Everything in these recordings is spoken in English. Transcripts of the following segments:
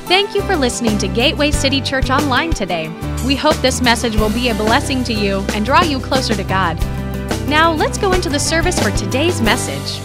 Thank you for listening to Gateway City Church Online today. We hope this message will be a blessing to you and draw you closer to God. Now, let's go into the service for today's message.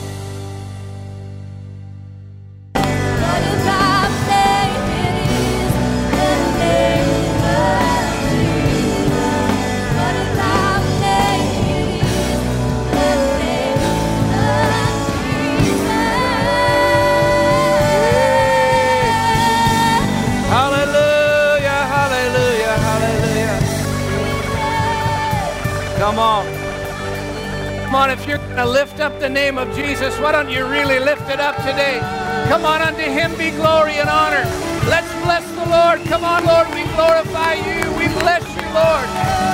Come on. Come on, if you're going to lift up the name of Jesus, why don't you really lift it up today? Come on, unto him be glory and honor. Let's bless the Lord. Come on, Lord, we glorify you. We bless you, Lord.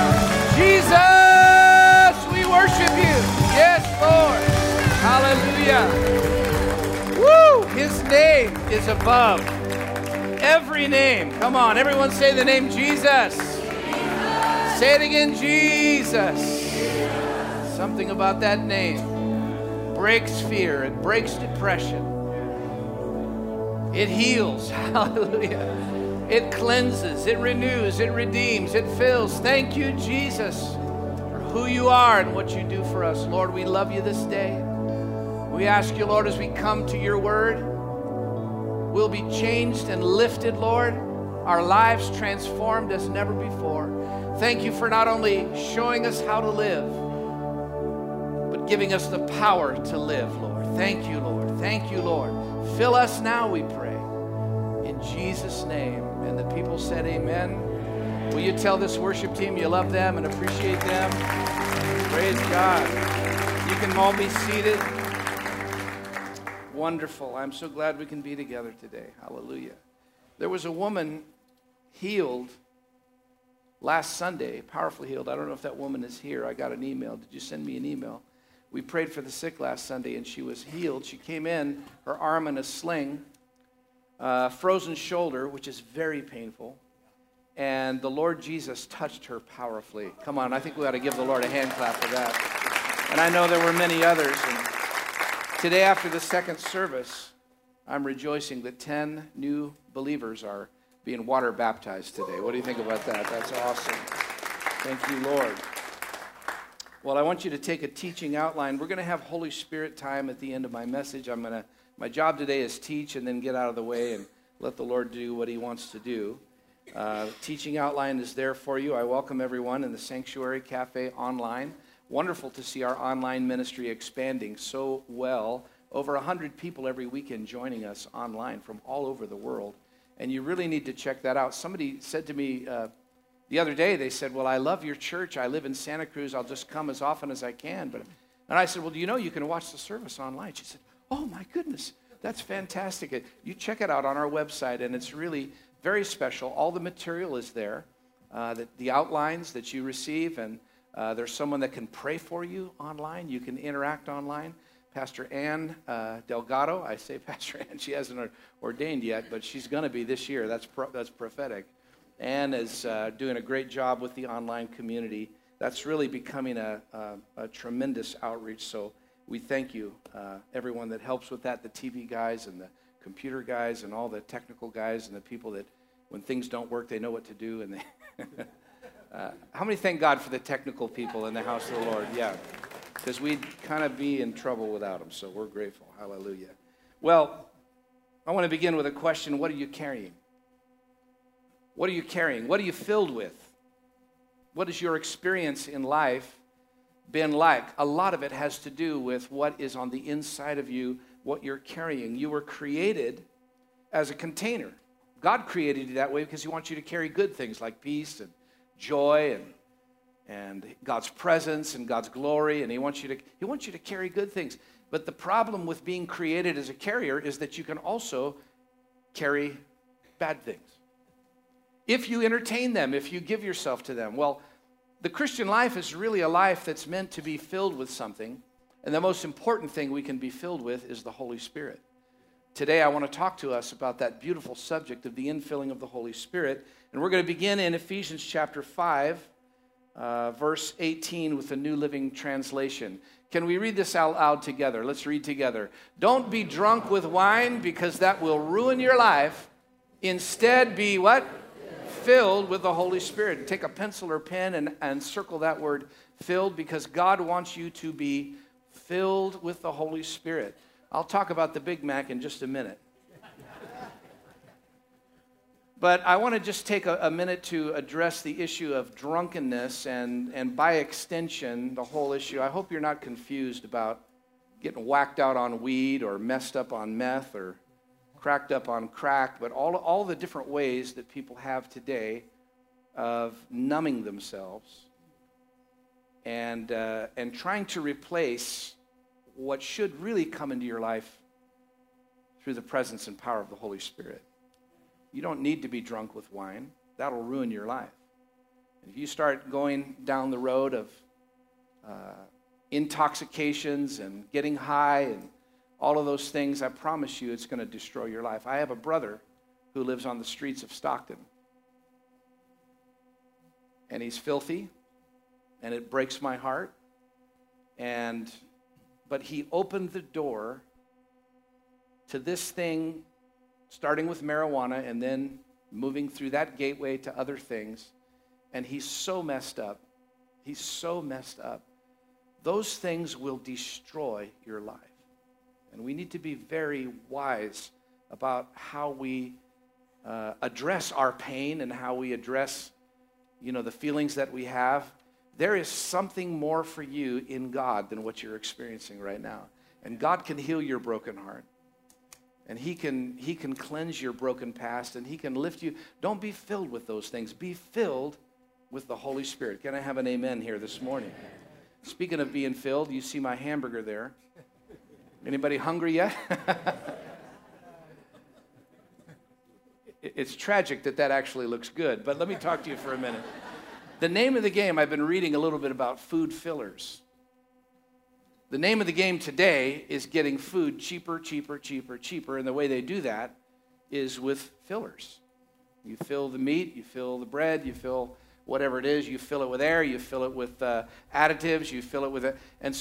Jesus, we worship you. Yes, Lord. Hallelujah. Woo! His name is above every name. Come on, everyone say the name Jesus. Say it again, Jesus. Something about that name breaks fear. It breaks depression. It heals. Hallelujah. It cleanses. It renews. It redeems. It fills. Thank you, Jesus, for who you are and what you do for us. Lord, we love you this day. We ask you, Lord, as we come to your word, we'll be changed and lifted, Lord. Our lives transformed as never before. Thank you for not only showing us how to live, but giving us the power to live, Lord. Thank you, Lord. Thank you, Lord. Fill us now, we pray. In Jesus' name. And the people said amen. Will you tell this worship team you love them and appreciate them? Praise God. You can all be seated. Wonderful. I'm so glad we can be together today. Hallelujah. There was a woman healed last Sunday, powerfully healed. I don't know if that woman is here. I got an email. Did you send me an email? We prayed for the sick last Sunday, and she was healed. She came in, her arm in a sling, frozen shoulder, which is very painful. And the Lord Jesus touched her powerfully. Come on, I think we ought to give the Lord a hand clap for that. And I know there were many others. And today, after the second service, I'm rejoicing that 10 new believers are being water baptized today. What do you think about that? That's awesome. Thank you, Lord. Well, I want you to take a teaching outline. We're going to have Holy Spirit time at the end of my message. My job today is teach and then get out of the way and let the Lord do what he wants to do. Teaching outline is there for you. I welcome everyone in the Sanctuary Cafe online. Wonderful to see our online ministry expanding so well. Over 100 people every weekend joining us online from all over the world. And you really need to check that out. Somebody said to me the other day, they said, well, I love your church. I live in Santa Cruz. I'll just come as often as I can. And I said, well, do you know you can watch the service online? She said, oh, my goodness, that's fantastic. You check it out on our website, and it's really very special. All the material is there, the outlines that you receive, and there's someone that can pray for you online. You can interact online. Pastor Ann Delgado, I say Pastor Ann, she hasn't ordained yet, but she's going to be this year. That's prophetic. Ann is doing a great job with the online community. That's really becoming a tremendous outreach, so we thank you, everyone that helps with that, the TV guys and the computer guys and all the technical guys and the people that when things don't work, they know what to do. And they how many thank God for the technical people in the house of the Lord? Yeah. Because we'd kind of be in trouble without them, so we're grateful. Hallelujah. Well, I want to begin with a question. What are you carrying? What are you carrying? What are you filled with? What has your experience in life been like? A lot of it has to do with what is on the inside of you, what you're carrying. You were created as a container. God created you that way because he wants you to carry good things like peace and joy and God's presence and God's glory, and he wants you to carry good things. But the problem with being created as a carrier is that you can also carry bad things. If you entertain them, if you give yourself to them. Well, the Christian life is really a life that's meant to be filled with something, and the most important thing we can be filled with is the Holy Spirit. Today I want to talk to us about that beautiful subject of the infilling of the Holy Spirit, and we're going to begin in Ephesians chapter 5, verse 18 with the New Living Translation. Can we read this out loud together? Let's read together. Don't be drunk with wine because that will ruin your life. Instead, be what? Filled with the Holy Spirit. Take a pencil or pen and circle that word filled, because God wants you to be filled with the Holy Spirit. I'll talk about the Big Mac in just a minute. But I want to just take a minute to address the issue of drunkenness and by extension, the whole issue. I hope you're not confused about getting whacked out on weed or messed up on meth or cracked up on crack, but all the different ways that people have today of numbing themselves and trying to replace what should really come into your life through the presence and power of the Holy Spirit. You don't need to be drunk with wine. That'll ruin your life. If you start going down the road of intoxications and getting high and all of those things, I promise you it's going to destroy your life. I have a brother who lives on the streets of Stockton. And he's filthy, and it breaks my heart. But he opened the door to this thing, starting with marijuana and then moving through that gateway to other things. And he's so messed up. He's so messed up. Those things will destroy your life. And we need to be very wise about how we address our pain and how we address, the feelings that we have. There is something more for you in God than what you're experiencing right now. And God can heal your broken heart. And he can cleanse your broken past, and he can lift you. Don't be filled with those things. Be filled with the Holy Spirit. Can I have an amen here this morning? Speaking of being filled, you see my hamburger there. Anybody hungry yet? It's tragic that actually looks good, but let me talk to you for a minute. The name of the game, I've been reading a little bit about food fillers. The name of the game today is getting food cheaper, cheaper, cheaper, cheaper, and the way they do that is with fillers. You fill the meat, you fill the bread, you fill whatever it is, you fill it with air, you fill it with additives, you fill it with and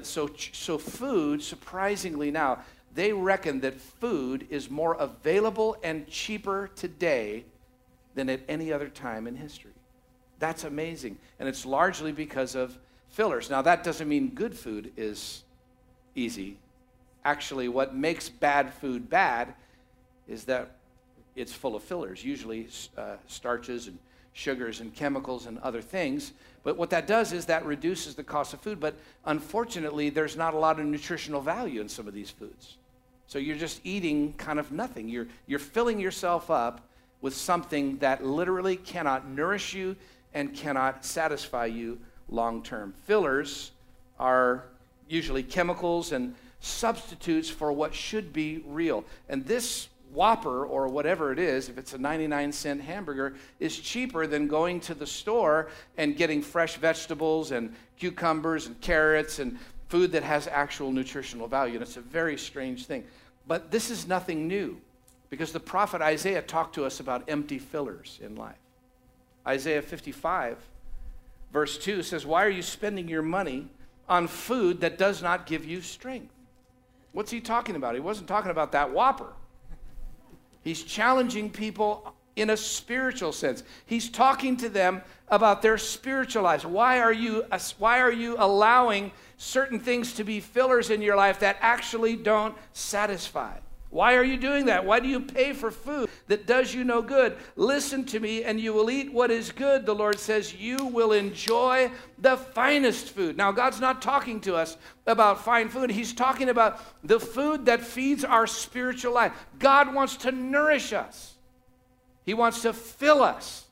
so food, surprisingly now, they reckon that food is more available and cheaper today than at any other time in history. That's amazing, and it's largely because of fillers. Now, that doesn't mean good food is easy. Actually, what makes bad food bad is that it's full of fillers, usually starches and sugars and chemicals and other things. But what that does is that reduces the cost of food. But unfortunately, there's not a lot of nutritional value in some of these foods. So you're just eating kind of nothing. You're filling yourself up with something that literally cannot nourish you and cannot satisfy you long term. Fillers are usually chemicals and substitutes for what should be real. And this Whopper or whatever it is, if it's a 99-cent hamburger, is cheaper than going to the store and getting fresh vegetables and cucumbers and carrots and food that has actual nutritional value. And it's a very strange thing. But this is nothing new, because the prophet Isaiah talked to us about empty fillers in life. Isaiah 55, verse 2 says, "Why are you spending your money on food that does not give you strength?" What's he talking about? He wasn't talking about that Whopper. He's challenging people in a spiritual sense. He's talking to them about their spiritual lives. Why are you allowing certain things to be fillers in your life that actually don't satisfy? Why are you doing that? Why do you pay for food that does you no good? Listen to me, and you will eat what is good. The Lord says you will enjoy the finest food. Now, God's not talking to us about fine food. He's talking about the food that feeds our spiritual life. God wants to nourish us. He wants to fill us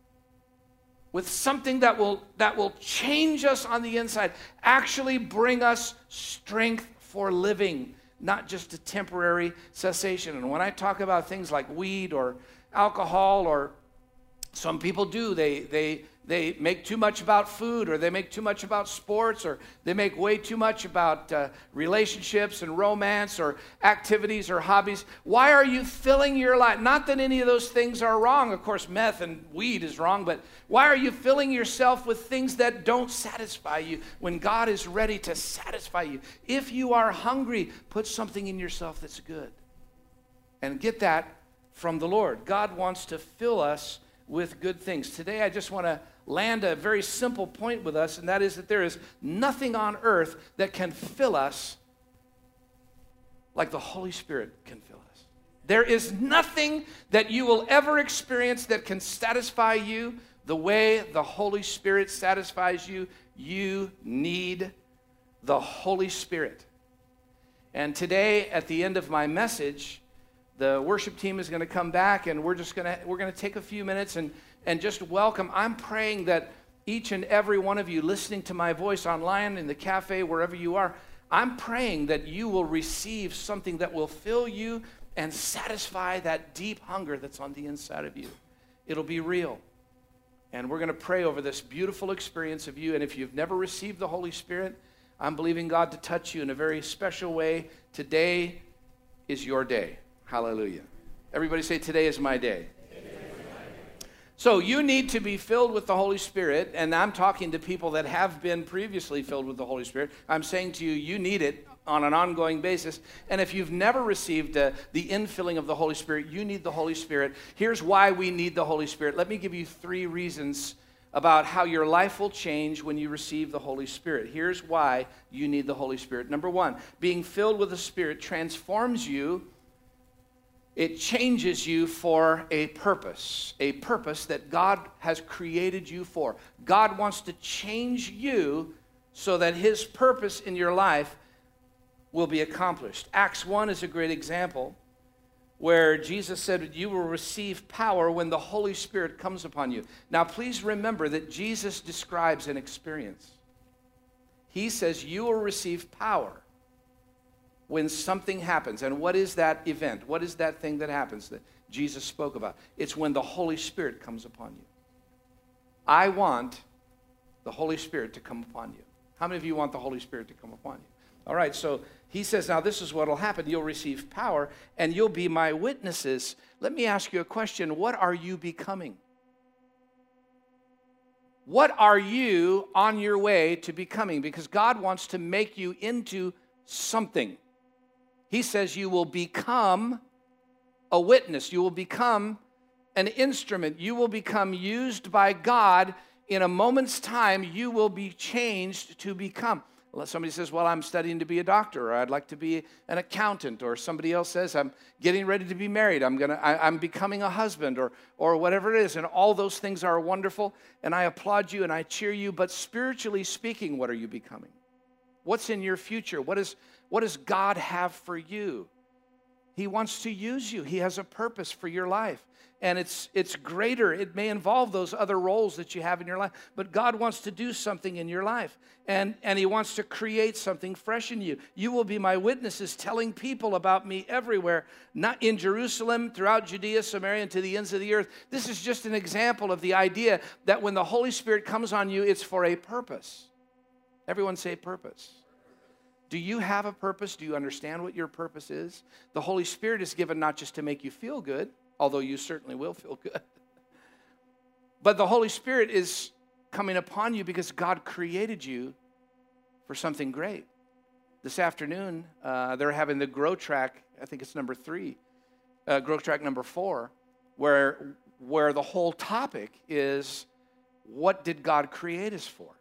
with something that will change us on the inside, actually bring us strength for living, not just a temporary cessation. And when I talk about things like weed or alcohol, or some people do, they make too much about food, or they make too much about sports, or they make way too much about relationships and romance or activities or hobbies. Why are you filling your life? Not that any of those things are wrong. Of course, meth and weed is wrong, but why are you filling yourself with things that don't satisfy you when God is ready to satisfy you? If you are hungry, put something in yourself that's good. And get that from the Lord. God wants to fill us with good things. Today, I just want to land a very simple point with us, and that is that there is nothing on earth that can fill us like the Holy Spirit can fill us. There is nothing that you will ever experience that can satisfy you the way the Holy Spirit satisfies you. You need the Holy Spirit. And today, at the end of my message, the worship team is going to come back, and we're going to take a few minutes and just welcome. I'm praying that each and every one of you listening to my voice online, in the cafe, wherever you are, I'm praying that you will receive something that will fill you and satisfy that deep hunger that's on the inside of you. It'll be real. And we're going to pray over this beautiful experience of you. And if you've never received the Holy Spirit, I'm believing God to touch you in a very special way. Today is your day. Hallelujah. Everybody say, today is my day. So you need to be filled with the Holy Spirit, and I'm talking to people that have been previously filled with the Holy Spirit. I'm saying to you, you need it on an ongoing basis. And if you've never received the infilling of the Holy Spirit, you need the Holy Spirit. Here's why we need the Holy Spirit. Let me give you 3 reasons about how your life will change when you receive the Holy Spirit. Here's why you need the Holy Spirit. Number 1, being filled with the Spirit transforms you. It changes you for a purpose that God has created you for. God wants to change you so that his purpose in your life will be accomplished. Acts 1 is a great example where Jesus said, you will receive power when the Holy Spirit comes upon you. Now, please remember that Jesus describes an experience. He says you will receive power when something happens. And what is that event? What is that thing that happens that Jesus spoke about? It's when the Holy Spirit comes upon you. I want the Holy Spirit to come upon you. How many of you want the Holy Spirit to come upon you? All right, so he says, now this is what will happen. You'll receive power, and you'll be my witnesses. Let me ask you a question. What are you becoming? What are you on your way to becoming? Because God wants to make you into something. He says you will become a witness. You will become an instrument. You will become used by God. In a moment's time, you will be changed to become. Somebody says, well, I'm studying to be a doctor, or I'd like to be an accountant, or somebody else says, I'm getting ready to be married, I'm becoming a husband, or whatever it is, and all those things are wonderful, and I applaud you and I cheer you, but spiritually speaking, what are you becoming? What's in your future? What does God have for you? He wants to use you. He has a purpose for your life. And it's greater. It may involve those other roles that you have in your life. But God wants to do something in your life. And he wants to create something fresh in you. You will be my witnesses, telling people about me everywhere, not in Jerusalem, throughout Judea, Samaria, and to the ends of the earth. This is just an example of the idea that when the Holy Spirit comes on you, it's for a purpose. Everyone say purpose. Do you have a purpose? Do you understand what your purpose is? The Holy Spirit is given not just to make you feel good, although you certainly will feel good. But the Holy Spirit is coming upon you because God created you for something great. This afternoon, they're having the Grow Track, I think it's number 3, Grow Track number 4, where the whole topic is, what did God create us for?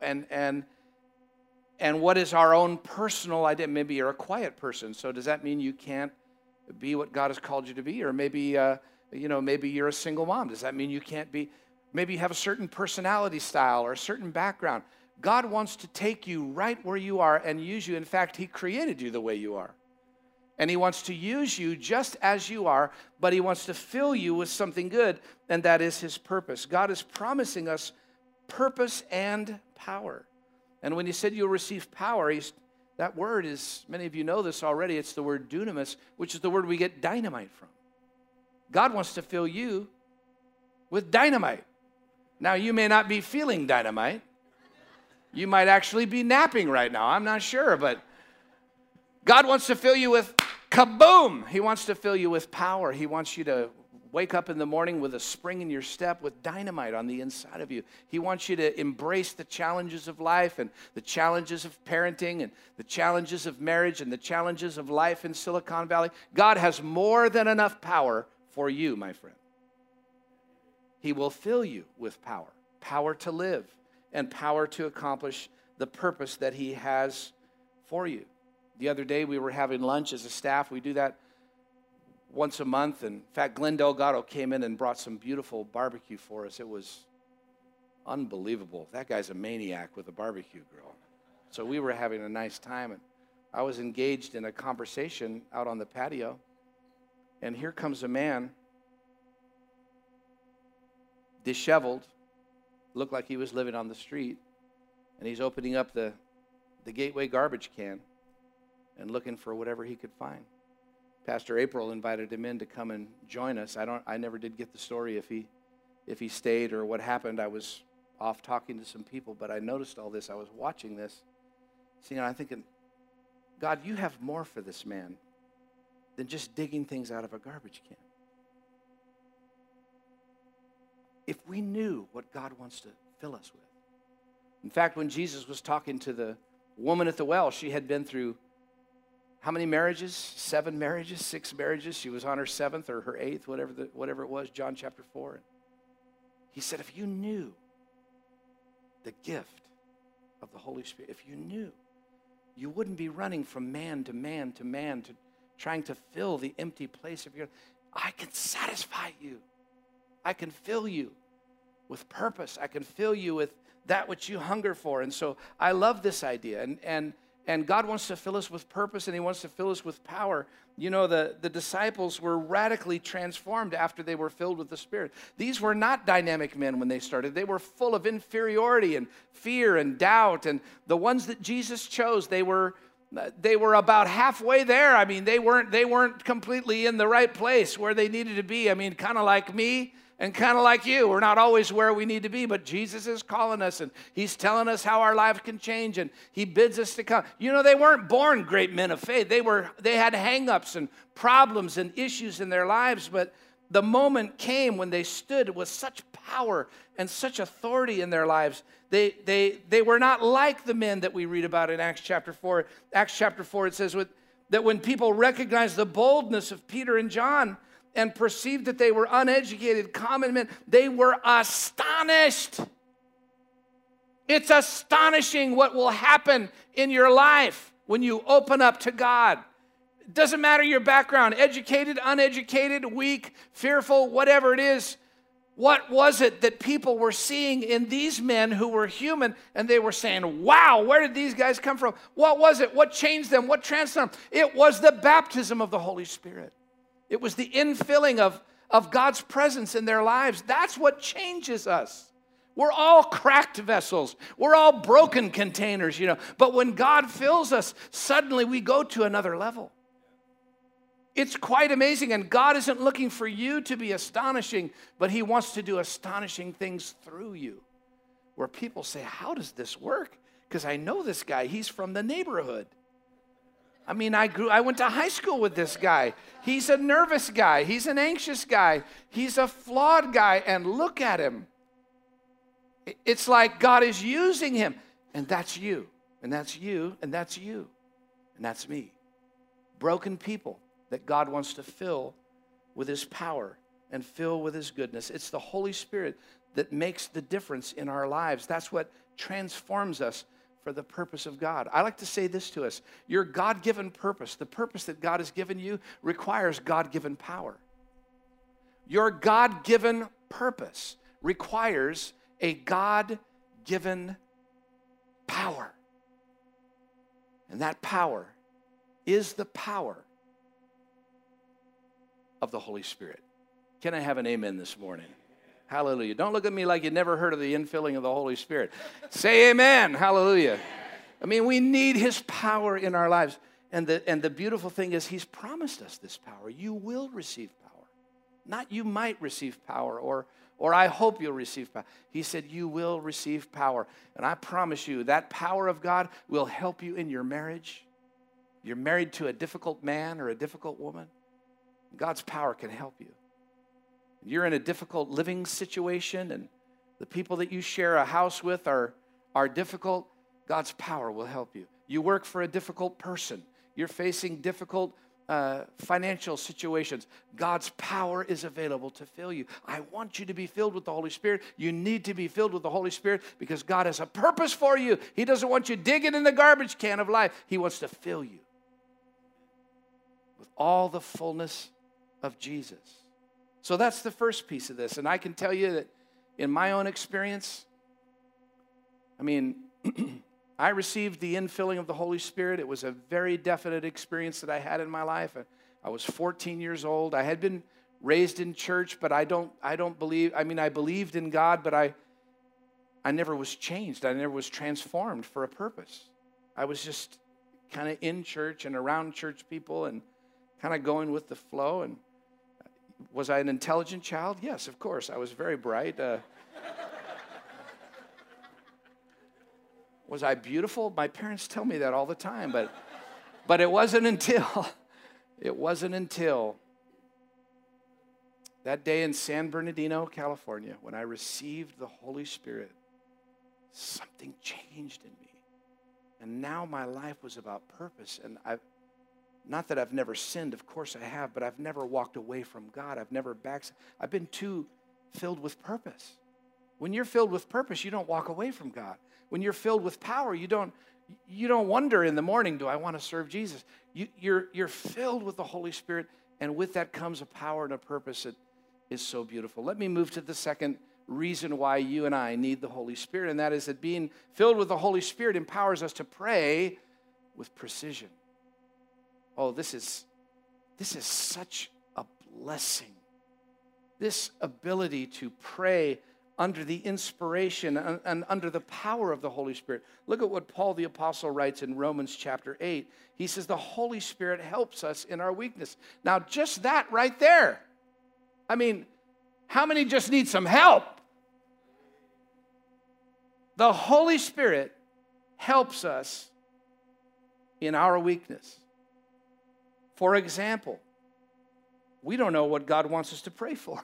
And what is our own personal identity? Maybe you're a quiet person, so does that mean you can't be what God has called you to be? Or maybe, maybe you're a single mom. Does that mean you can't be? Maybe you have a certain personality style or a certain background. God wants to take you right where you are and use you. In fact, he created you the way you are. And he wants to use you just as you are, but he wants to fill you with something good, and that is his purpose. God is promising us purpose and power. And when he said you'll receive power, that word is, many of you know this already, it's the word dunamis, which is the word we get dynamite from. God wants to fill you with dynamite. Now, you may not be feeling dynamite. You might actually be napping right now. I'm not sure, but God wants to fill you with kaboom. He wants to fill you with power. He wants you to wake up in the morning with a spring in your step, with dynamite on the inside of you. He wants you to embrace the challenges of life and the challenges of parenting and the challenges of marriage and the challenges of life in Silicon Valley. God has more than enough power for you, my friend. He will fill you with power, power to live, and power to accomplish the purpose that he has for you. The other day we were having lunch as a staff. We do that once a month. And in fact, Glenn Delgado came in and brought some beautiful barbecue for us. It was unbelievable. That guy's a maniac with a barbecue grill. So we were having a nice time. And I was engaged in a conversation out on the patio. And here comes a man, disheveled, looked like he was living on the street, and he's opening up the Gateway garbage can and looking for whatever he could find. Pastor April invited him in to come and join us. I never did get the story if he stayed or what happened. I was off talking to some people, but I noticed all this. I was watching this. See, I'm thinking, God, you have more for this man than just digging things out of a garbage can. If we knew what God wants to fill us with. In fact, when Jesus was talking to the woman at the well, she had been through how many marriages? 7 marriages, 6 marriages. She was on her 7th or her 8th, whatever it was, John chapter 4. And he said, if you knew the gift of the Holy Spirit, if you knew, you wouldn't be running from man to man to man to trying to fill the empty place of your life. I can satisfy you. I can fill you with purpose. I can fill you with that which you hunger for. And so I love this idea. And God wants to fill us with purpose, and he wants to fill us with power. You know, the disciples were radically transformed after they were filled with the Spirit. These were not dynamic men when they started. They were full of inferiority and fear and doubt. And the ones that Jesus chose, they were about halfway there. I mean, they weren't completely in the right place where they needed to be. I mean, kind of like me and kind of like you. We're not always where we need to be, but Jesus is calling us, and he's telling us how our life can change, and he bids us to come. You know, they weren't born great men of faith. They had hang-ups and problems and issues in their lives, but the moment came when they stood with such power and such authority in their lives. They were not like the men that we read about in Acts chapter 4. Acts chapter 4, it says that when people recognized the boldness of Peter and John and perceived that they were uneducated, common men, they were astonished. It's astonishing what will happen in your life when you open up to God. It doesn't matter your background, educated, uneducated, weak, fearful, whatever it is. What was it that people were seeing in these men who were human, and they were saying, wow, where did these guys come from? What was it? What changed them? What transformed them? It was the baptism of the Holy Spirit. It was the infilling of God's presence in their lives. That's what changes us. We're all cracked vessels. We're all broken containers, you know. But when God fills us, suddenly we go to another level. It's quite amazing, and God isn't looking for you to be astonishing, but he wants to do astonishing things through you, where people say, how does this work? Because I know this guy. He's from the neighborhood. I mean, I went to high school with this guy. He's a nervous guy. He's an anxious guy. He's a flawed guy, and look at him. It's like God is using him, and that's you, and that's you, and that's you, and that's me. Broken people that God wants to fill with his power and fill with his goodness. It's the Holy Spirit that makes the difference in our lives. That's what transforms us for the purpose of God. I like to say this to us. Your God-given purpose, the purpose that God has given you, requires God-given power. Your God-given purpose requires a God-given power. And that power is the power of the Holy Spirit. Can I have an amen this morning? Hallelujah. Don't look at me like you never heard of the infilling of the Holy Spirit. Say amen. Hallelujah. I mean, we need his power in our lives. And the beautiful thing is he's promised us this power. You will receive power. Not you might receive power or I hope you'll receive power. He said you will receive power. And I promise you that power of God will help you in your marriage. You're married to a difficult man or a difficult woman. God's power can help you. You're in a difficult living situation and the people that you share a house with are difficult. God's power will help you. You work for a difficult person. You're facing difficult financial situations, God's power is available to fill you. I want you to be filled with the Holy Spirit. You need to be filled with the Holy Spirit because God has a purpose for you. He doesn't want you digging in the garbage can of life. He wants to fill you with all the fullness of Jesus. So that's the first piece of this. And I can tell you that in my own experience, I received the infilling of the Holy Spirit. It was a very definite experience that I had in my life. I was 14 years old. I had been raised in church, but I believed in God, but I never was changed. I never was transformed for a purpose. I was just kind of in church and around church people and kind of going with the flow. And was I an intelligent child? Yes, of course. I was very bright. Was I beautiful? My parents tell me that all the time, but it wasn't until that day in San Bernardino, California, when I received the Holy Spirit, something changed in me. And now my life was about purpose. And not that I've never sinned, of course I have, but I've never walked away from God. I've never I've been too filled with purpose. When you're filled with purpose, you don't walk away from God. When you're filled with power, you don't wonder in the morning, do I want to serve Jesus? You're filled with the Holy Spirit, and with that comes a power and a purpose that is so beautiful. Let me move to the second reason why you and I need the Holy Spirit, and that is that being filled with the Holy Spirit empowers us to pray with precision. Oh, this is such a blessing. This ability to pray under the inspiration and under the power of the Holy Spirit. Look at what Paul the Apostle writes in Romans chapter 8. He says, the Holy Spirit helps us in our weakness. Now, just that right there. How many just need some help? The Holy Spirit helps us in our weakness. For example, we don't know what God wants us to pray for.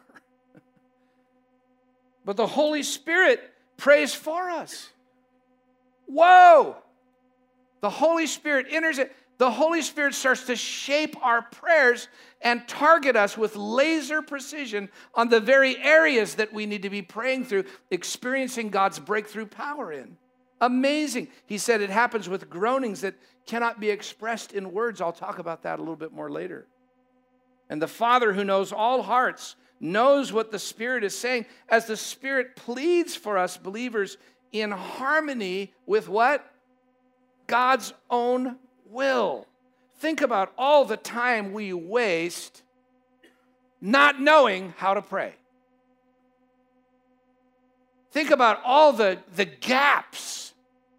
But the Holy Spirit prays for us. Whoa! The Holy Spirit enters it. The Holy Spirit starts to shape our prayers and target us with laser precision on the very areas that we need to be praying through, experiencing God's breakthrough power in. Amazing. He said it happens with groanings that cannot be expressed in words. I'll talk about that a little bit more later. And the Father who knows all hearts knows what the Spirit is saying as the Spirit pleads for us believers in harmony with what? God's own will. Think about all the time we waste not knowing how to pray. Think about all the gaps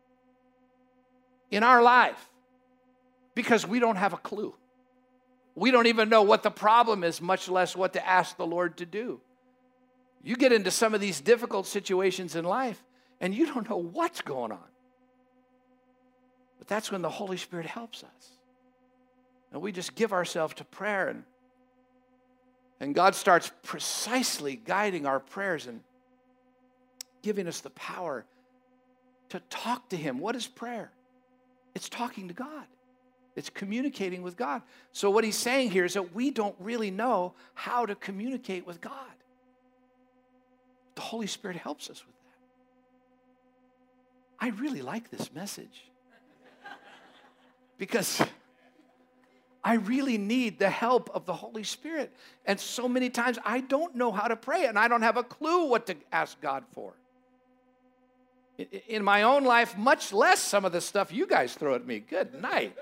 in our life because we don't have a clue. We don't even know what the problem is, much less what to ask the Lord to do. You get into some of these difficult situations in life, and you don't know what's going on. But that's when the Holy Spirit helps us. And we just give ourselves to prayer, and God starts precisely guiding our prayers and giving us the power to talk to Him. What is prayer? It's talking to God. It's communicating with God. So what he's saying here is that we don't really know how to communicate with God. The Holy Spirit helps us with that. I really like this message because I really need the help of the Holy Spirit. And so many times I don't know how to pray and I don't have a clue what to ask God for. In my own life, much less some of the stuff you guys throw at me. Good night.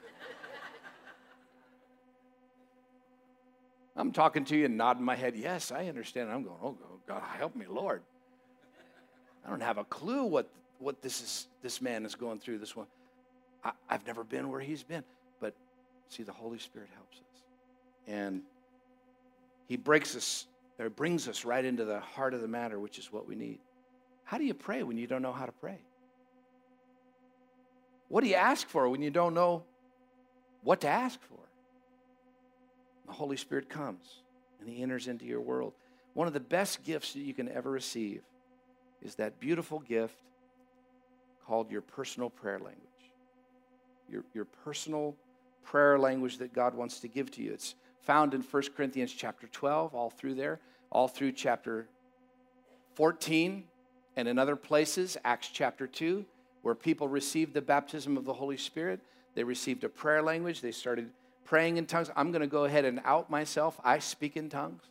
I'm talking to you and nodding my head. Yes, I understand. I'm going, oh, God, help me, Lord. I don't have a clue what this man is going through. This one, I've never been where he's been. But see, the Holy Spirit helps us. And he brings us right into the heart of the matter, which is what we need. How do you pray when you don't know how to pray? What do you ask for when you don't know what to ask for? The Holy Spirit comes and he enters into your world. One of the best gifts that you can ever receive is that beautiful gift called your personal prayer language. Your personal prayer language that God wants to give to you. It's found in 1 Corinthians chapter 12, all through there, all through chapter 14, and in other places, Acts chapter 2, where people received the baptism of the Holy Spirit. They received a prayer language. They started praying in tongues. I'm going to go ahead and out myself. I speak in tongues.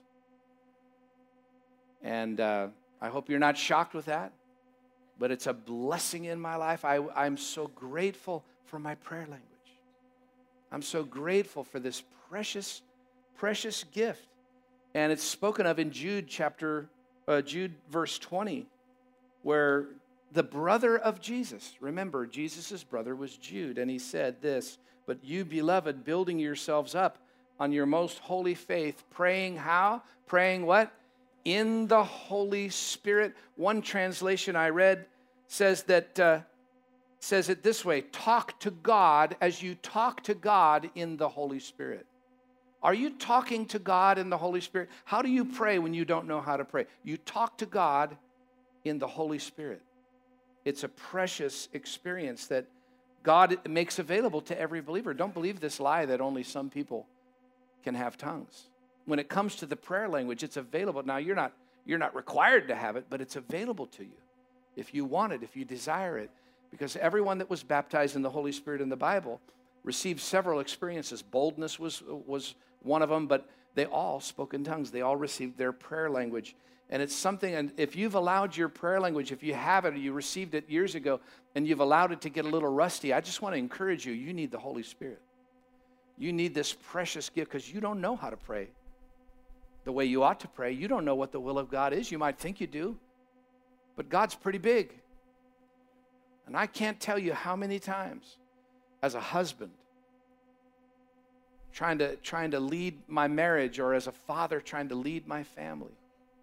And I hope you're not shocked with that. But it's a blessing in my life. I'm so grateful for my prayer language. I'm so grateful for this precious, precious gift. And it's spoken of in Jude verse 20, where the brother of Jesus, remember, Jesus' brother was Jude, and he said this, "But you, beloved, building yourselves up on your most holy faith, praying how? Praying what? In the Holy Spirit." One translation I read says it this way: talk to God as you talk to God in the Holy Spirit. Are you talking to God in the Holy Spirit? How do you pray when you don't know how to pray? You talk to God in the Holy Spirit. It's a precious experience that God makes available to every believer. Don't believe this lie that only some people can have tongues. When it comes to the prayer language, it's available. Now, you're not required to have it, but it's available to you if you want it, if you desire it. Because everyone that was baptized in the Holy Spirit in the Bible received several experiences. Boldness was one of them, but they all spoke in tongues. They all received their prayer language. And it's something, and if you've allowed your prayer language, if you have it or you received it years ago and you've allowed it to get a little rusty, I just want to encourage you, you need the Holy Spirit. You need this precious gift because you don't know how to pray the way you ought to pray. You don't know what the will of God is. You might think you do, but God's pretty big. And I can't tell you how many times as a husband trying to lead my marriage, or as a father trying to lead my family,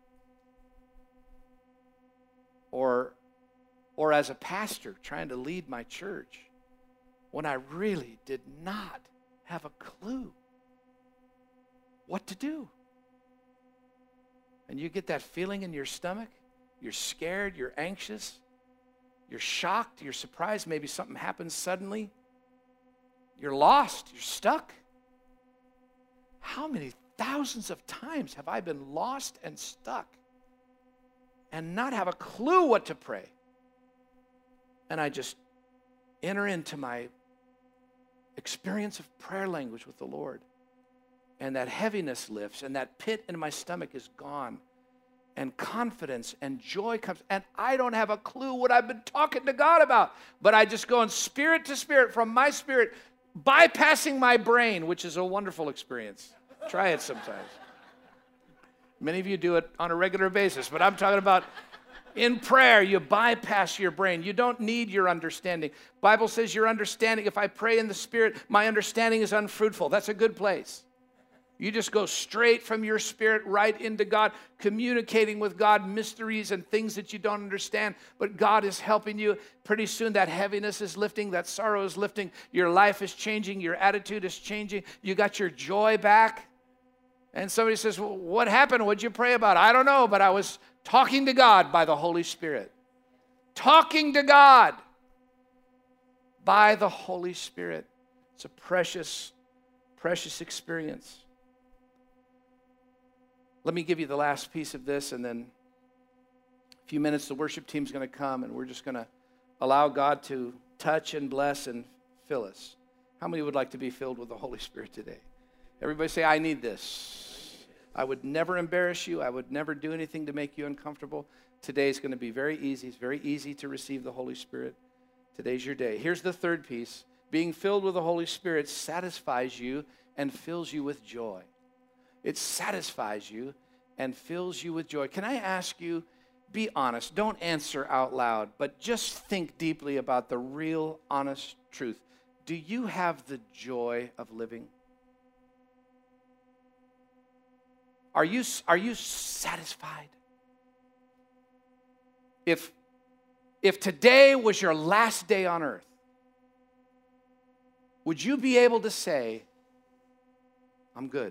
or as a pastor trying to lead my church, when I really did not have a clue what to do. And you get that feeling in your stomach. You're scared, you're anxious, you're shocked, you're surprised. Maybe something happens suddenly. You're lost, you're stuck. How many thousands of times have I been lost and stuck and not have a clue what to pray? And I just enter into my experience of prayer language with the Lord. And that heaviness lifts, and that pit in my stomach is gone. And confidence and joy comes. And I don't have a clue what I've been talking to God about. But I just go in spirit to spirit, from my spirit, bypassing my brain, which is a wonderful experience. Try it sometimes. Many of you do it on a regular basis, but I'm talking about in prayer, you bypass your brain. You don't need your understanding. Bible says your understanding, if I pray in the Spirit, my understanding is unfruitful. That's a good place. You just go straight from your spirit right into God, communicating with God mysteries and things that you don't understand, but God is helping you. Pretty soon that heaviness is lifting, that sorrow is lifting, your life is changing, your attitude is changing, you got your joy back. And somebody says, well, what happened? What'd you pray about? I don't know, but I was talking to God by the Holy Spirit. Talking to God by the Holy Spirit. It's a precious, precious experience. Let me give you the last piece of this, and then a few minutes the worship team's going to come, and we're just going to allow God to touch and bless and fill us. How many would like to be filled with the Holy Spirit today? Everybody say, I need this. I would never embarrass you. I would never do anything to make you uncomfortable. Today is going to be very easy. It's very easy to receive the Holy Spirit. Today's your day. Here's the third piece. Being filled with the Holy Spirit satisfies you and fills you with joy. It satisfies you and fills you with joy. Can I ask you, be honest. Don't answer out loud, but just think deeply about the real, honest truth. Do you have the joy of living? Are you satisfied? If today was your last day on earth, would you be able to say, I'm good?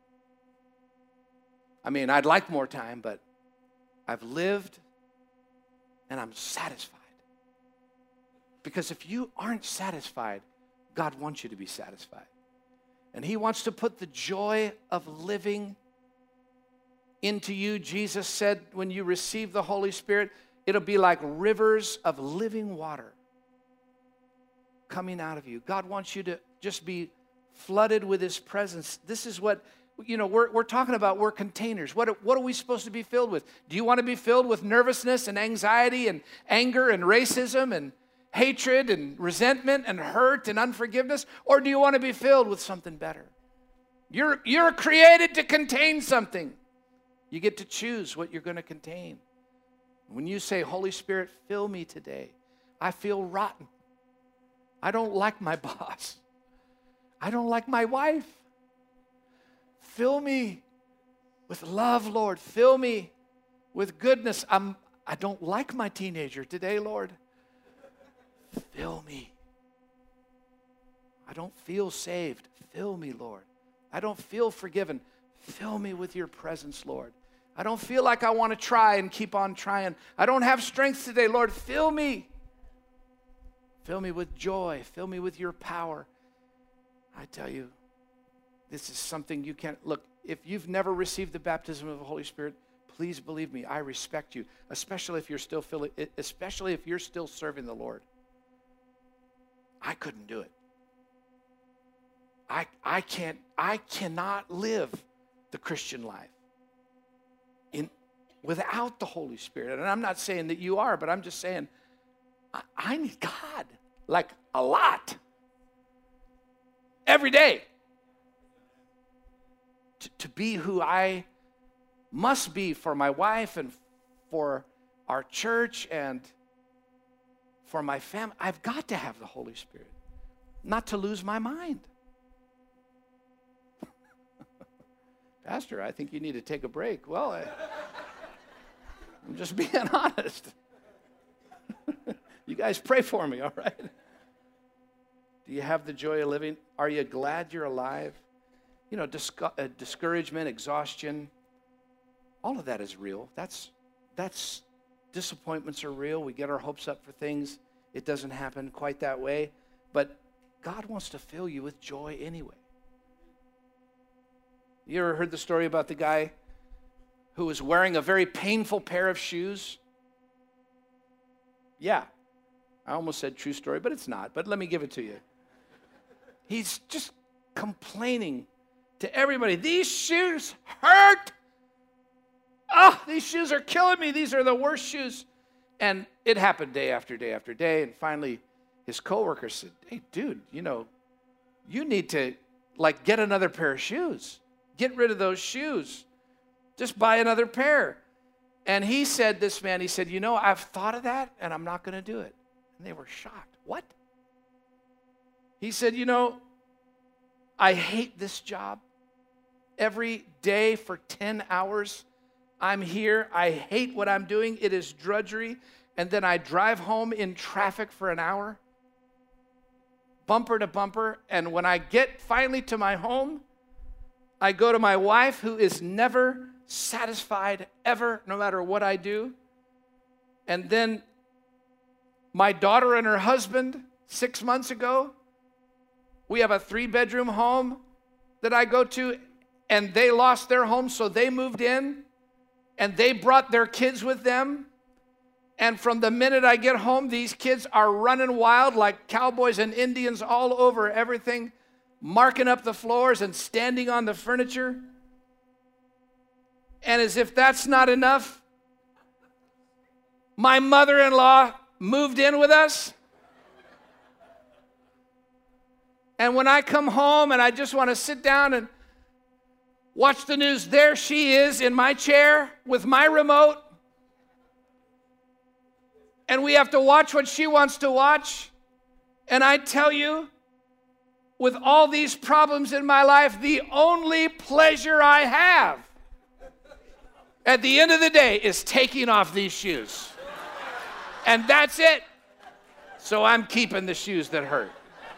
I mean, I'd like more time, but I've lived and I'm satisfied. Because if you aren't satisfied, God wants you to be satisfied. And he wants to put the joy of living into you. Jesus said when you receive the Holy Spirit, it'll be like rivers of living water coming out of you. God wants you to just be flooded with his presence. This is what, we're talking about. We're containers. What are we supposed to be filled with? Do you want to be filled with nervousness and anxiety and anger and racism and hatred and resentment and hurt and unforgiveness? Or do you want to be filled with something better? You're created to contain something. You get to choose what you're going to contain. When you say, Holy Spirit, fill me today, I feel rotten. I don't like my boss. I don't like my wife. Fill me with love, Lord. Fill me with goodness. I don't like my teenager today, Lord. Fill me. I don't feel saved. Fill me, Lord. I don't feel forgiven. Fill me with your presence, Lord. I don't feel like I want to try and keep on trying. I don't have strength today, Lord. Fill me. Fill me with joy. Fill me with your power. I tell you, this is something you can't, look, if you've never received the baptism of the Holy Spirit, please believe me, I respect you, especially if you're still serving the Lord. I couldn't do it. I cannot live the Christian life without the Holy Spirit. And I'm not saying that you are, but I'm just saying I need God, like a lot, every day, to be who I must be for my wife and for our church and for my family. I've got to have the Holy Spirit, not to lose my mind. Pastor, I think you need to take a break. Well, I'm just being honest. You guys pray for me, all right? Do you have the joy of living? Are you glad you're alive? Discouragement, exhaustion, all of that is real. That's disappointments are real. We get our hopes up for things. It doesn't happen quite that way. But God wants to fill you with joy anyway. You ever heard the story about the guy who was wearing a very painful pair of shoes? Yeah. I almost said true story, but it's not. But let me give it to you. He's just complaining to everybody. These shoes hurt. Oh, these shoes are killing me. These are the worst shoes. And it happened day after day after day. And finally, his coworker said, hey, dude, you need to get another pair of shoes. Get rid of those shoes. Just buy another pair. And he said, I've thought of that and I'm not going to do it. And they were shocked. What? He said, I hate this job. Every day for 10 hours, I'm here. I hate what I'm doing. It is drudgery. And then I drive home in traffic for an hour, bumper to bumper. And when I get finally to my home, I go to my wife, who is never satisfied, ever, no matter what I do. And then my daughter and her husband, 6 months ago, we have a 3-bedroom home that I go to, and they lost their home, so they moved in, and they brought their kids with them. And from the minute I get home, these kids are running wild like cowboys and Indians all over everything, marking up the floors and standing on the furniture. And as if that's not enough, my mother-in-law moved in with us. And when I come home and I just want to sit down and watch the news, there she is in my chair with my remote. And we have to watch what she wants to watch. And I tell you, with all these problems in my life, the only pleasure I have at the end of the day is taking off these shoes. And that's it. So I'm keeping the shoes that hurt.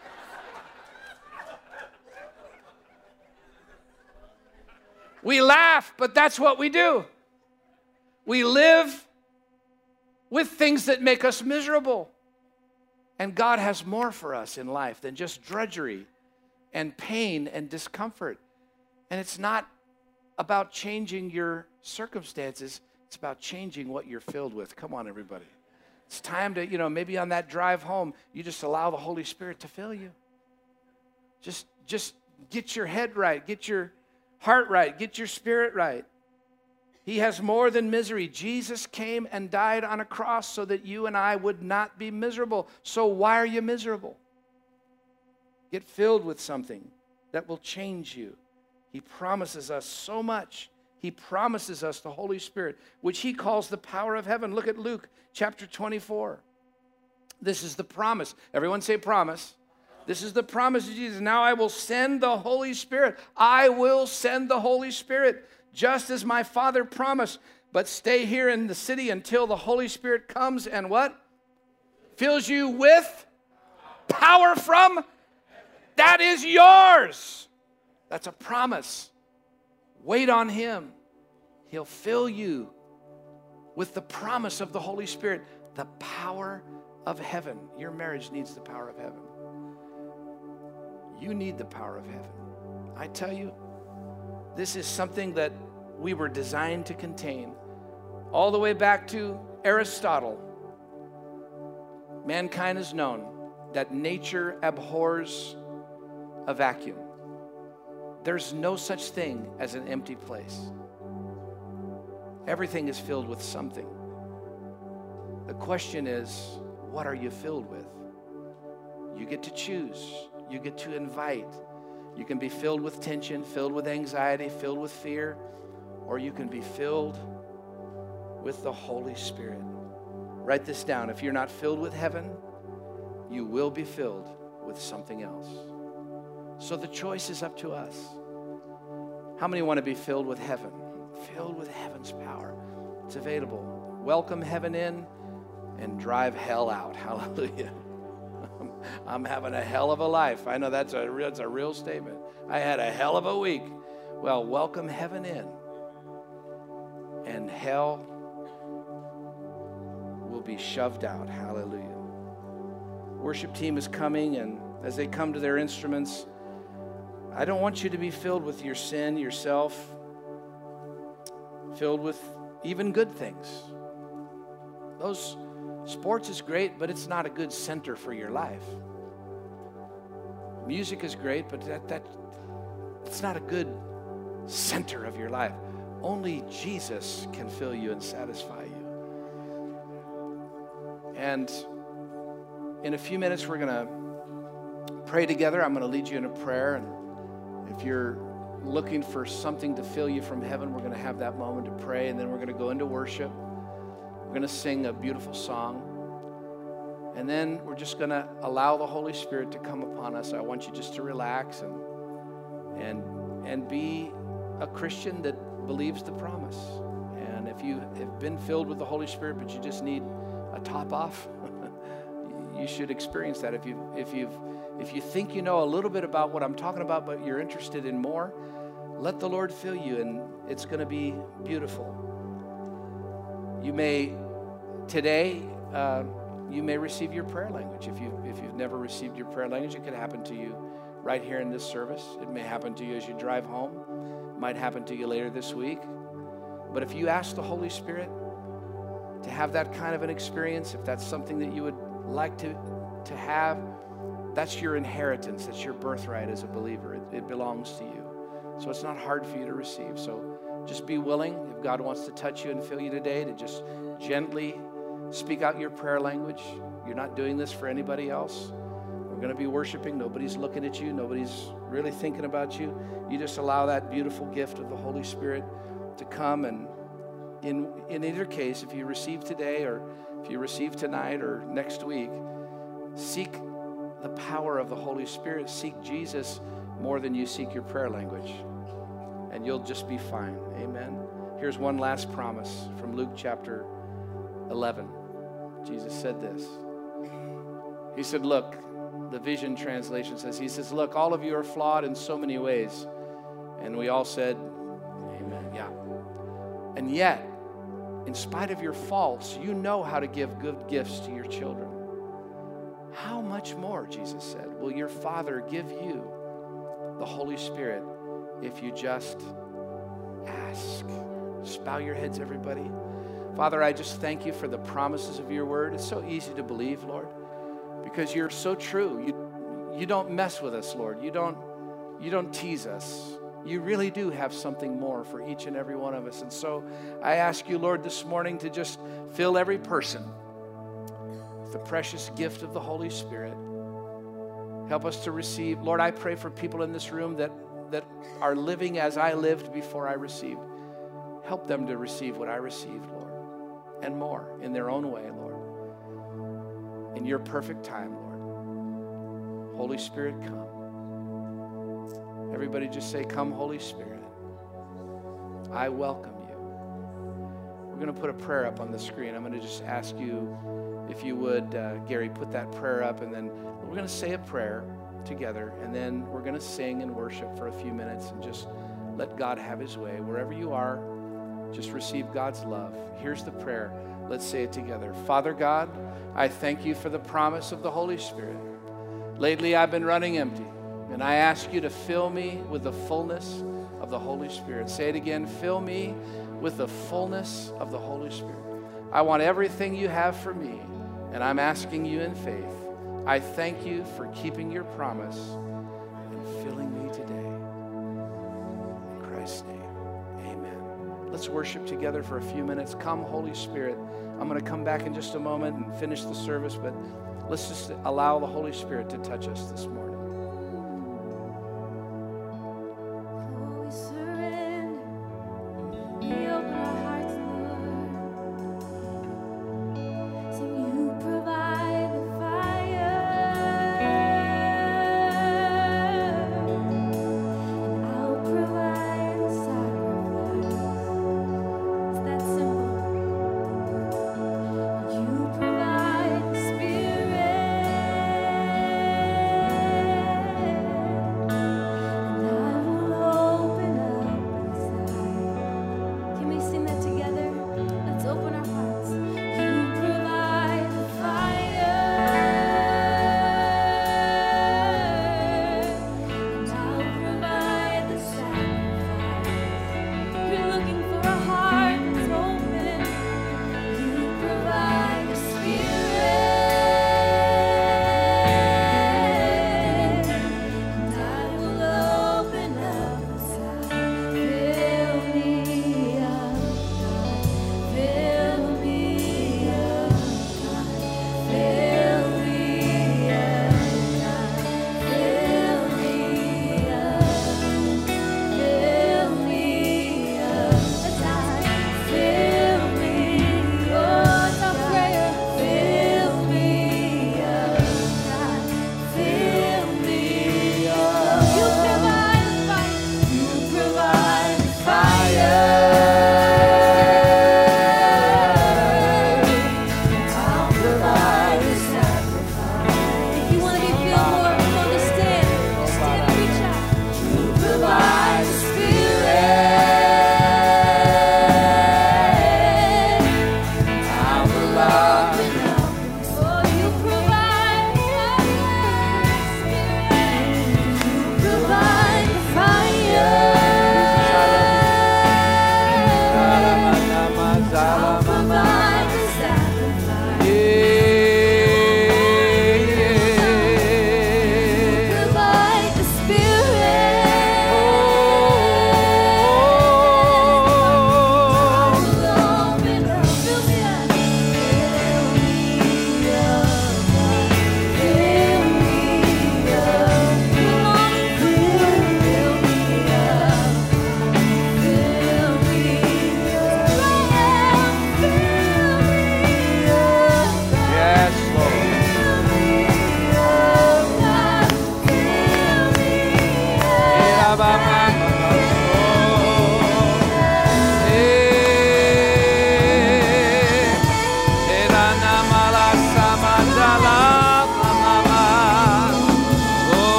We laugh, but that's what we do. We live with things that make us miserable. And God has more for us in life than just drudgery and pain and discomfort. And it's not about changing your circumstances. It's about changing what you're filled with. Come on, everybody. It's time to, maybe on that drive home, you just allow the Holy Spirit to fill you. Just get your head right. Get your heart right. Get your spirit right. He has more than misery. Jesus came and died on a cross so that you and I would not be miserable. So why are you miserable? Get filled with something that will change you. He promises us so much. He promises us the Holy Spirit, which he calls the power of heaven. Look at Luke chapter 24. This is the promise. Everyone say promise. This is the promise of Jesus. Now I will send the Holy Spirit. I will send the Holy Spirit, just as my Father promised. But stay here in the city until the Holy Spirit comes and what? Fills you with power from? That is yours. That's a promise. Wait on him. He'll fill you with the promise of the Holy Spirit, the power of heaven. Your marriage needs the power of heaven. You need the power of heaven. I tell you, this is something that we were designed to contain. All the way back to Aristotle, mankind has known that nature abhors a vacuum. There's no such thing as an empty place. Everything is filled with something. The question is, what are you filled with? You get to choose. You get to invite. You can be filled with tension, filled with anxiety, filled with fear, or you can be filled with the Holy Spirit. Write this down. If you're not filled with heaven, you will be filled with something else. So the choice is up to us. How many want to be filled with heaven? Filled with heaven's power. It's available. Welcome heaven in and drive hell out. Hallelujah. I'm having a hell of a life. I know that's a real statement. I had a hell of a week. Well, welcome heaven in, and hell will be shoved out. Hallelujah. Worship team is coming, and as they come to their instruments, I don't want you to be filled with your sin, yourself, filled with even good things. Those sports is great, but it's not a good center for your life. Music is great, but it's not a good center of your life. Only Jesus can fill you and satisfy you. And in a few minutes, we're going to pray together. I'm going to lead you in a prayer. And if you're looking for something to fill you from heaven, we're going to have that moment to pray. And then we're going to go into worship. We're going to sing a beautiful song. And then we're just going to allow the Holy Spirit to come upon us. I want you just to relax and be a Christian that believes the promise. And if you have been filled with the Holy Spirit, but you just need a top off, you should experience that. If you think you know a little bit about what I'm talking about, but you're interested in more, let the Lord fill you, and it's going to be beautiful. You may today. You may receive your prayer language. If you've never received your prayer language, it could happen to you right here in this service. It may happen to you as you drive home. It might happen to you later this week. But if you ask the Holy Spirit to have that kind of an experience, if that's something that you would like to have, that's your inheritance. That's your birthright as a believer. It belongs to you. So it's not hard for you to receive. So just be willing, if God wants to touch you and fill you today, to just gently speak out your prayer language. You're not doing this for anybody else. We're going to be worshiping. Nobody's looking at you. Nobody's really thinking about you. You just allow that beautiful gift of the Holy Spirit to come. And in either case, if you receive today or if you receive tonight or next week, seek the power of the Holy Spirit. Seek Jesus more than you seek your prayer language. And you'll just be fine. Amen. Here's one last promise from Luke chapter 11. Jesus said this. He said, look, the Vision translation says, he says, look, all of you are flawed in so many ways. And we all said, amen, yeah. And yet, in spite of your faults, you know how to give good gifts to your children. How much more, Jesus said, will your Father give you the Holy Spirit if you just ask. Just bow your heads, everybody. Father, I just thank you for the promises of your word. It's so easy to believe, Lord, because you're so true. You don't mess with us, Lord. You don't tease us. You really do have something more for each and every one of us. And so I ask you, Lord, this morning to just fill every person with the precious gift of the Holy Spirit. Help us to receive. Lord, I pray for people in this room that are living as I lived before I received. Help them to receive what I received, Lord, and more in their own way, Lord. In your perfect time, Lord. Holy Spirit, come. Everybody just say, come, Holy Spirit. I welcome you. We're going to put a prayer up on the screen. I'm going to just ask you, if you would, Gary, put that prayer up, and then we're going to say a prayer together, and then we're going to sing and worship for a few minutes and just let God have his way. Wherever you are, just receive God's love. Here's the prayer. Let's say it together. Father God, I thank you for the promise of the Holy Spirit. Lately, I've been running empty, and I ask you to fill me with the fullness of the Holy Spirit. Say it again. Fill me with the fullness of the Holy Spirit. I want everything you have for me, and I'm asking you in faith. I thank you for keeping your promise and filling me today. In Christ's name, amen. Let's worship together for a few minutes. Come, Holy Spirit. I'm going to come back in just a moment and finish the service, but let's just allow the Holy Spirit to touch us this morning.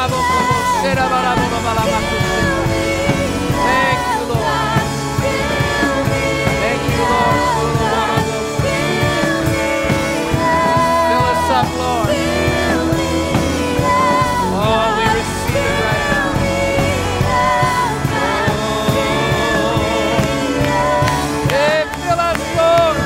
you, Lord. Thank you, Lord. Fill us up, Lord. Oh, we receive it right now. Hey, fill us, Lord.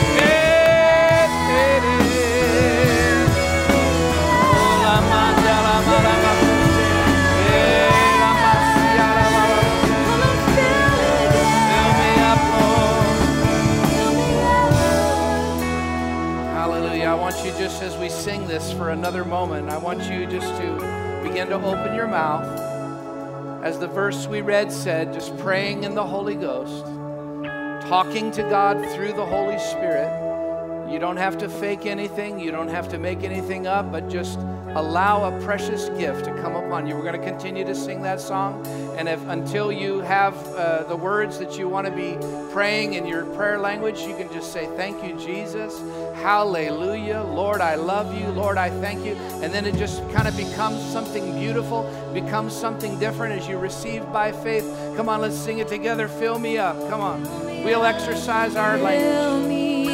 Just as we sing this for another moment, I want you just to begin to open your mouth. As the verse we read said, just praying in the Holy Ghost, talking to God through the Holy Spirit. You don't have to fake anything. You don't have to make anything up, but just allow a precious gift to come upon you. We're going to continue to sing that song. And until you have the words that you want to be praying in your prayer language, you can just say, thank you, Jesus. Hallelujah. Lord, I love you. Lord, I thank you. And then it just kind of becomes something beautiful, becomes something different as you receive by faith. Come on, let's sing it together. Fill me up. Come on. We'll exercise our language.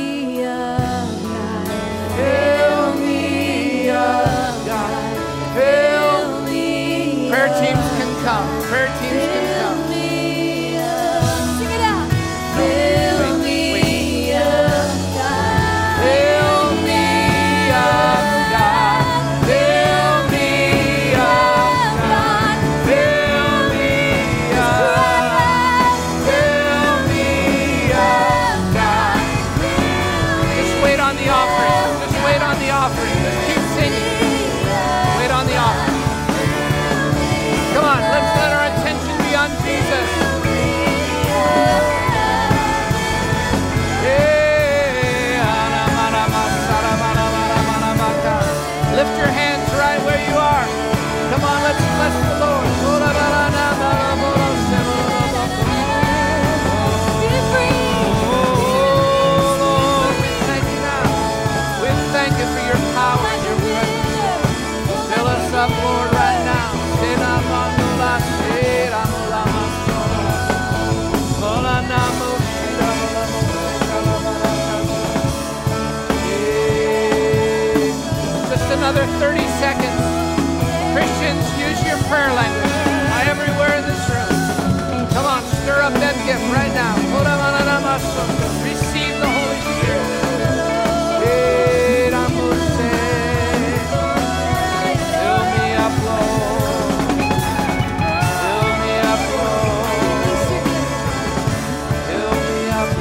Fill me up, God. Fill me up. Prayer teams can come. Prayer teams can come. Sing it out. Fill me up, God. Fill me up, God. Fill me up, God. Fill me up. Fill me up, God. Just wait on the offering. Just wait on the offering. Just keep singing. Wait on the offering. Come on, let's let our attention be on Jesus. Lift your hands right where you are. Come on, let's bless the Lord. Oh, Lord, we thank you now. We thank you for your power and your presence. Fill us up, Lord, right now. Just another 30 seconds. Christians, use your prayer language everywhere in this room. Come on, stir up that gift right now. Receive the Holy Spirit. Fill me up, Lord. Fill me up, Lord. Fill me up,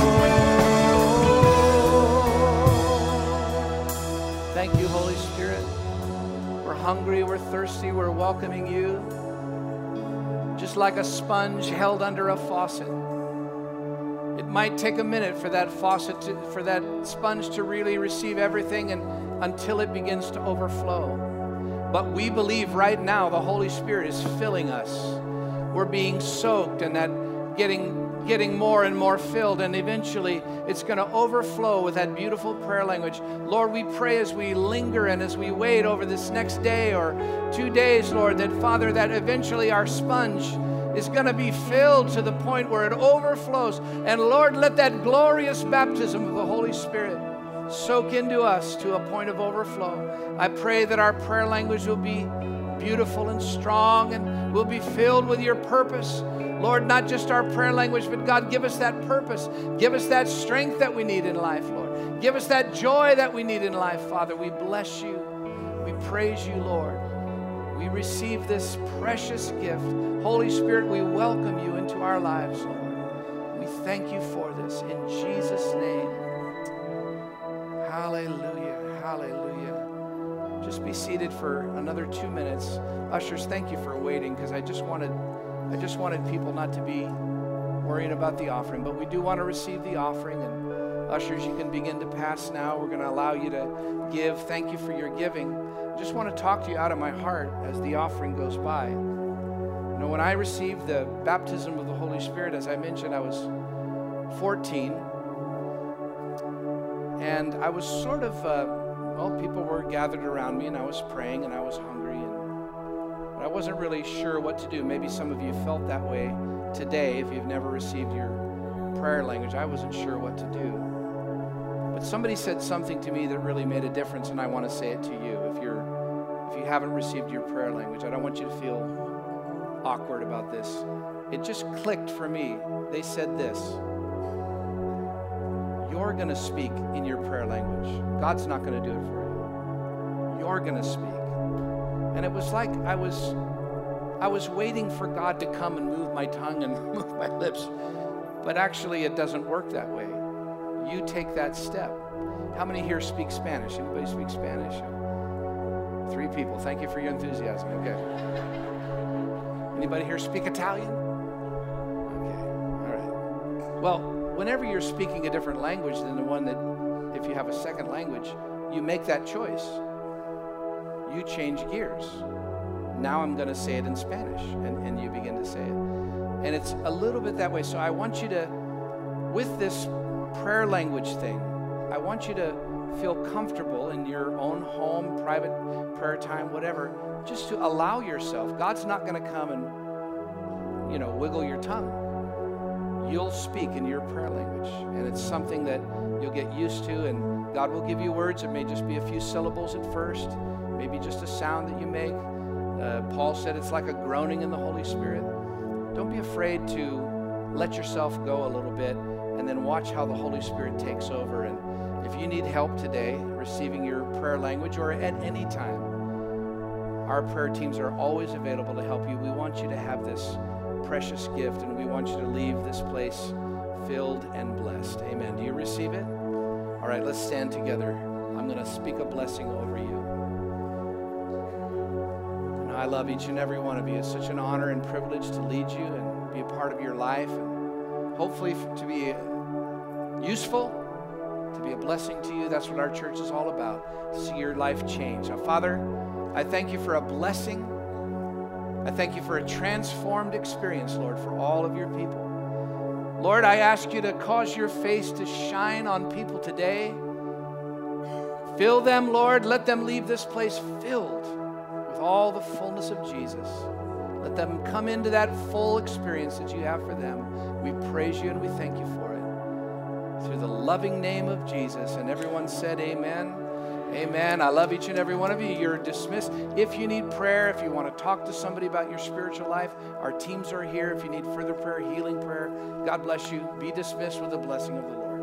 Lord. Thank you, Holy Spirit. We're hungry, we're thirsty, we're welcoming you. Just like a sponge held under a faucet. It might take a minute for that faucet for that sponge to really receive everything and until it begins to overflow. But we believe right now the Holy Spirit is filling us. We're being soaked and that getting more and more filled, and eventually it's going to overflow with that beautiful prayer language. Lord, we pray as we linger and as we wait over this next day or 2 days, Lord, that Father, that eventually our sponge is going to be filled to the point where it overflows. And Lord, let that glorious baptism of the Holy Spirit soak into us to a point of overflow. I pray that our prayer language will be beautiful and strong and will be filled with your purpose. Lord, not just our prayer language, but God, give us that purpose. Give us that strength that we need in life, Lord. Give us that joy that we need in life, Father. We bless you. We praise you, Lord. We receive this precious gift. Holy Spirit, we welcome you into our lives, Lord. We thank you for this in Jesus' name. Hallelujah, hallelujah. Just be seated for another 2 minutes. Ushers, thank you for waiting, because I just wanted people not to be worrying about the offering, but we do want to receive the offering. And ushers, you can begin to pass now. We're going to allow you to give. Thank you for your giving. I just want to talk to you out of my heart as the offering goes by. You know, when I received the baptism of the Holy Spirit, as I mentioned, I was 14, and I was sort of, people were gathered around me, and I was praying, and I was hungry, wasn't really sure what to do. Maybe some of you felt that way today if you've never received your prayer language. I wasn't sure what to do. But somebody said something to me that really made a difference, and I want to say it to you. If you haven't received your prayer language, I don't want you to feel awkward about this. It just clicked for me. They said this: you're going to speak in your prayer language. God's not going to do it for you. You're going to speak. And it was like I was waiting for God to come and move my tongue and move my lips. But actually, it doesn't work that way. You take that step. How many here speak Spanish? Anybody speak Spanish? 3 people. Thank you for your enthusiasm. Okay. Anybody here speak Italian? Okay. All right. Well, whenever you're speaking a different language than the one that, if you have a second language, you make that choice. You change gears. Now I'm going to say it in Spanish, and you begin to say it. And it's a little bit that way. So I want you to, with this prayer language thing, I want you to feel comfortable in your own home, private prayer time, whatever, just to allow yourself. God's not going to come and, wiggle your tongue. You'll speak in your prayer language, and it's something that you'll get used to, and God will give you words. It may just be a few syllables at first, maybe just a sound that you make. Paul said it's like a groaning in the Holy Spirit. Don't be afraid to let yourself go a little bit and then watch how the Holy Spirit takes over. And if you need help today receiving your prayer language, or at any time, our prayer teams are always available to help you. We want you to have this precious gift, and we want you to leave this place filled and blessed. Amen. Do you receive it? All right, let's stand together. I'm going to speak a blessing over you. I love each and every one of you. It's such an honor and privilege to lead you and be a part of your life, and hopefully to be useful, to be a blessing to you. That's what our church is all about, to see your life change. Now, Father, I thank you for a blessing. I thank you for a transformed experience, Lord, for all of your people. Lord, I ask you to cause your face to shine on people today. Fill them, Lord. Let them leave this place filled with all the fullness of Jesus. Let them come into that full experience that you have for them. We praise you and we thank you for it. Through the loving name of Jesus. And everyone said amen. Amen. I love each and every one of you. You're dismissed. If you need prayer, if you want to talk to somebody about your spiritual life, our teams are here. If you need further prayer, healing prayer, God bless you. Be dismissed with the blessing of the Lord.